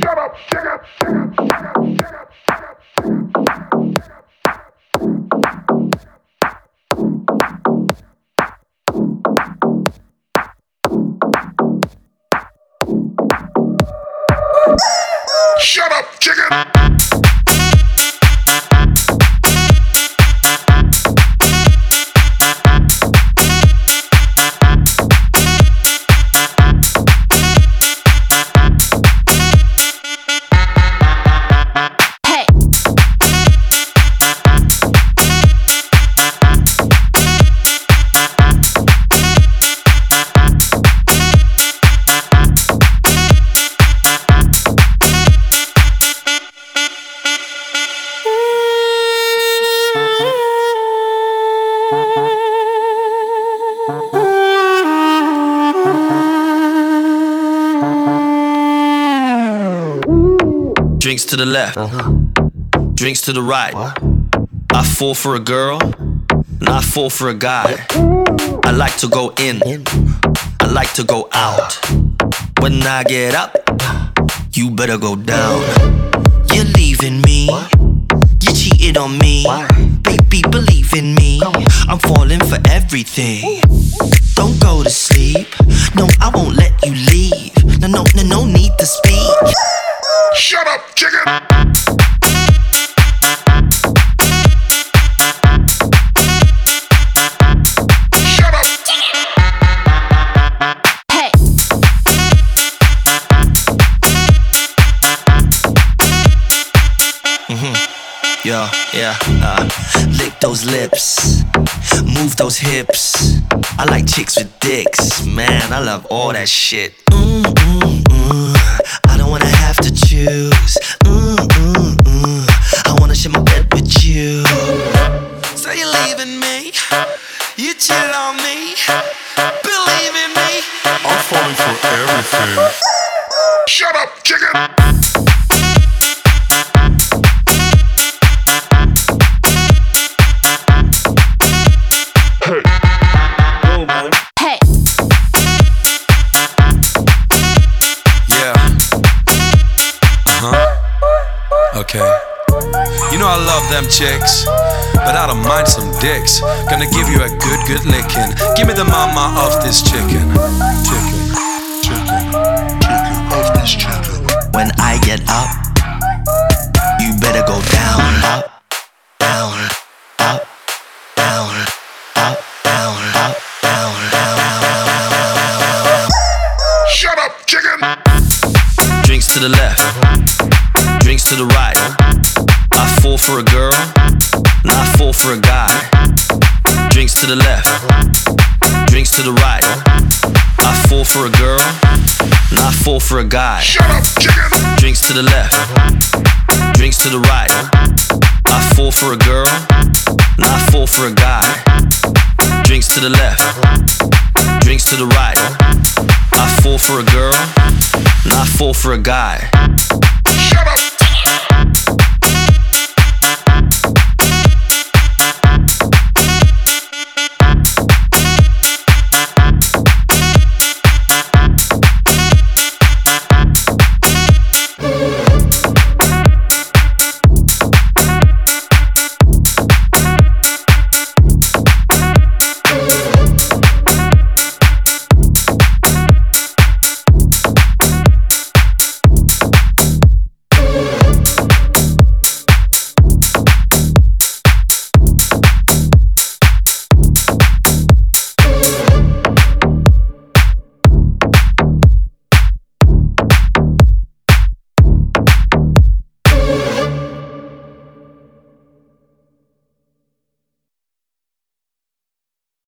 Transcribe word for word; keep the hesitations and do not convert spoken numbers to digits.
Shut up, shut up, shut up, shut up, shut up, shut up, shut up, chicken! Drinks to the left, uh-huh. Drinks to the right. What? I fall for a girl, and I fall for a guy. I like to go in, I like to go out. When I get up, you better go down. You're leaving me, what? You cheated on me. Why? Baby, believe in me, I'm falling for everything. Don't go to sleep, no, I won't let you leave. No, no, no, no need to speak. Shut up, chicken! Shut up! Hey! Mm-hmm. Yeah, yeah, uh, lick those lips, move those hips. I like chicks with dicks, man, I love all that shit. Mm-mm-mm. I don't wanna have to choose. Mm-mm-mm. I wanna share my bed with you. So you're leaving me, you chill on me, believe in me. I'm falling for everything. Shut up, chicken! Hey. Go, man. Hey! Okay. You know I love them chicks, but I don't mind some dicks. Gonna give you a good, good licking. Give me the mama of this chicken. Chicken, chicken, chicken of this chicken. When I get up, you better go down. Up, down, up, down, up, down, up, down, down, down, down. Shut up, chicken! Drinks to the left, drinks to the right. I fall for a girl, and I fall for a guy. Drinks to the left, drinks to the right. I fall for a girl, and I fall for a guy. Shut up, chicken! Drinks to the left, drinks to the right. I fall for a girl, and I fall for a guy. Drinks to the left, drinks to the right. I fall for a girl, and I fall for a guy. Shut up!